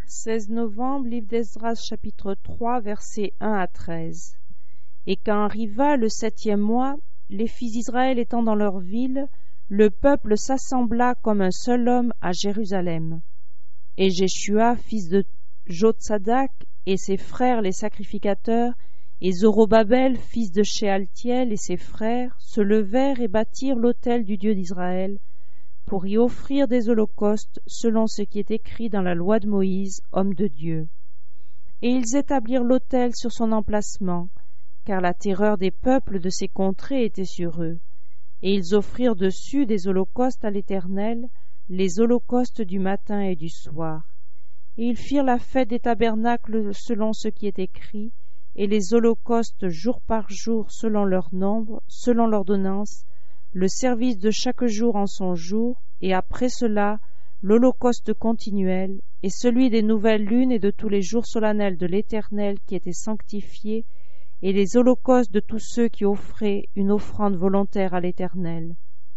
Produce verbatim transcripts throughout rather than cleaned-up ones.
seize novembre, livre d'Esdras, chapitre trois, versets un à treize. Et quand arriva le septième mois, les fils d'Israël étant dans leur ville, le peuple s'assembla comme un seul homme à Jérusalem. Et Jéshua, fils de Jotsadak, et ses frères les sacrificateurs, et Zorobabel, fils de Shealtiel, et ses frères, se levèrent et bâtirent l'autel du Dieu d'Israël, pour y offrir des holocaustes selon ce qui est écrit dans la loi de Moïse, homme de Dieu. Et ils établirent l'autel sur son emplacement, car la terreur des peuples de ces contrées était sur eux. Et ils offrirent dessus des holocaustes à l'Éternel, les holocaustes du matin et du soir. Et ils firent la fête des tabernacles selon ce qui est écrit, et les holocaustes jour par jour selon leur nombre, selon l'ordonnance, le service de chaque jour en son jour, et après cela l'holocauste continuel, et celui des nouvelles lunes et de tous les jours solennels de l'Éternel qui étaient sanctifiés, et les holocaustes de tous ceux qui offraient une offrande volontaire à l'Éternel.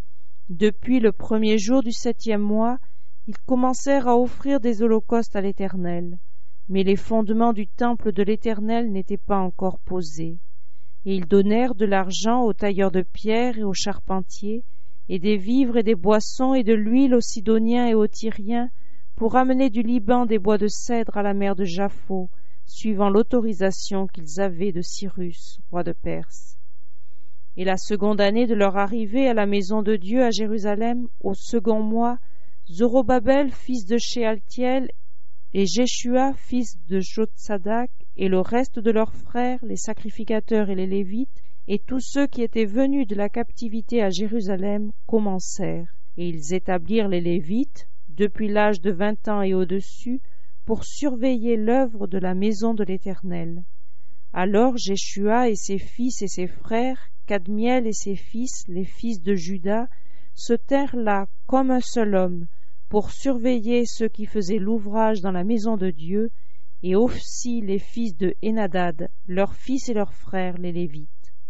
Depuis le premier jour du septième mois, ils commencèrent à offrir des holocaustes à l'Éternel, mais les fondements du temple de l'Éternel n'étaient pas encore posés. Et ils donnèrent de l'argent aux tailleurs de pierre et aux charpentiers, et des vivres et des boissons et de l'huile aux Sidoniens et aux Tyriens, pour amener du Liban des bois de cèdre à la mer de Japhos, suivant l'autorisation qu'ils avaient de Cyrus, roi de Perse. Et la seconde année de leur arrivée à la maison de Dieu à Jérusalem, au second mois, Zorobabel, fils de Shealtiel, et Jéshua, fils de Jotsadak, et le reste de leurs frères, les sacrificateurs et les Lévites, et tous ceux qui étaient venus de la captivité à Jérusalem, commencèrent. Et ils établirent les Lévites, depuis l'âge de vingt ans et au-dessus, pour surveiller l'œuvre de la maison de l'Éternel. Alors Jéshua et ses fils et ses frères, Kadmiel et ses fils, les fils de Juda, se tinrent là comme un seul homme, pour surveiller ceux qui faisaient l'ouvrage dans la maison de Dieu, et aussi les fils de Hénadad, leurs fils et leurs frères, les Lévites.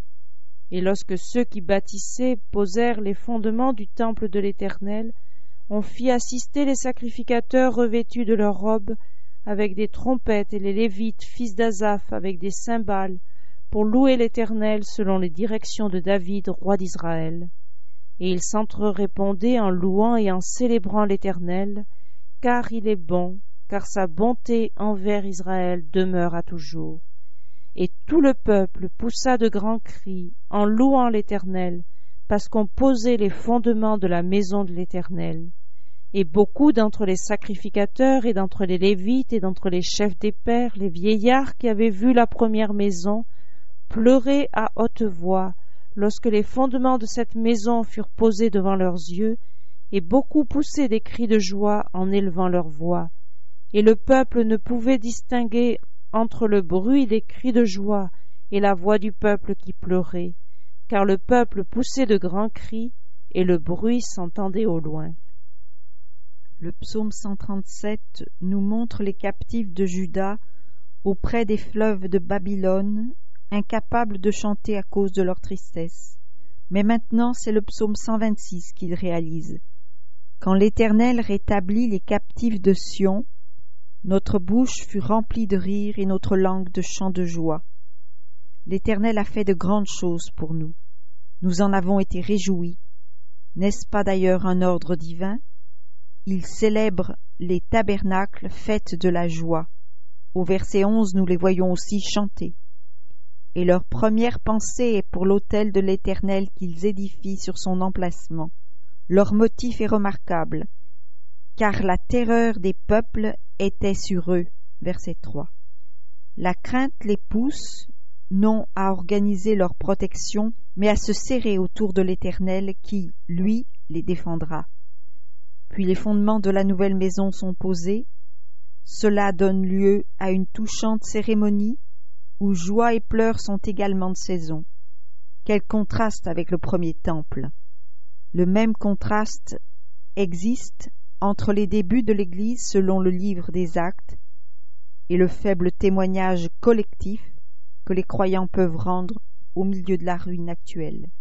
Et lorsque ceux qui bâtissaient posèrent les fondements du temple de l'Éternel, on fit assister les sacrificateurs revêtus de leurs robes, avec des trompettes, et les Lévites, fils d'Asaph, avec des cymbales, pour louer l'Éternel selon les directions de David, roi d'Israël. Et ils s'entre-répondaient en louant et en célébrant l'Éternel, car il est bon, car sa bonté envers Israël demeure à toujours. Et tout le peuple poussa de grands cris en louant l'Éternel, parce qu'on posait les fondements de la maison de l'Éternel. Et beaucoup d'entre les sacrificateurs et d'entre les Lévites et d'entre les chefs des pères, les vieillards qui avaient vu la première maison, pleuraient à haute voix lorsque les fondements de cette maison furent posés devant leurs yeux, et beaucoup poussaient des cris de joie en élevant leur voix. Et le peuple ne pouvait distinguer entre le bruit des cris de joie et la voix du peuple qui pleurait, car le peuple poussait de grands cris, et le bruit s'entendait au loin. Le psaume cent trente-sept nous montre les captifs de Juda auprès des fleuves de Babylone, incapables de chanter à cause de leur tristesse. Mais maintenant, c'est le psaume cent vingt-six qu'il réalise. Quand l'Éternel rétablit les captifs de Sion, notre bouche fut remplie de rire et notre langue de chants de joie. L'Éternel a fait de grandes choses pour nous. Nous en avons été réjouis. N'est-ce pas d'ailleurs un ordre divin? Il célèbre les tabernacles, fêtes de la joie. Au verset onze, nous les voyons aussi chanter. Et leur première pensée est pour l'autel de l'Éternel qu'ils édifient sur son emplacement. Leur motif est remarquable, car la terreur des peuples était sur eux. Verset trois. La crainte les pousse, non à organiser leur protection, mais à se serrer autour de l'Éternel qui, lui, les défendra. Puis les fondements de la nouvelle maison sont posés. Cela donne lieu à une touchante cérémonie où joie et pleurs sont également de saison. Quel contraste avec le premier temple! Le même contraste existe entre les débuts de l'Église selon le livre des Actes et le faible témoignage collectif que les croyants peuvent rendre au milieu de la ruine actuelle.